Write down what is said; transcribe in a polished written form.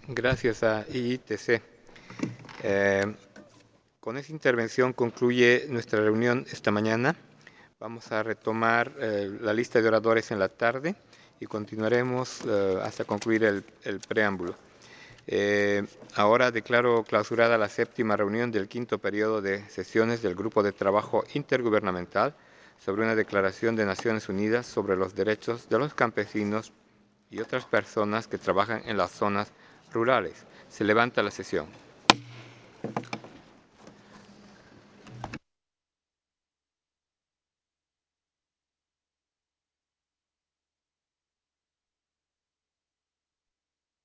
Gracias a IITC. Eh, con esta intervención concluye nuestra reunión esta mañana. Vamos a retomar la lista de oradores en la tarde y continuaremos hasta concluir el preámbulo. Ahora declaro clausurada la séptima reunión del quinto periodo de sesiones del Grupo de Trabajo Intergubernamental sobre una declaración de Naciones Unidas sobre los derechos de los campesinos y otras personas que trabajan en las zonas rurales. Se levanta la sesión.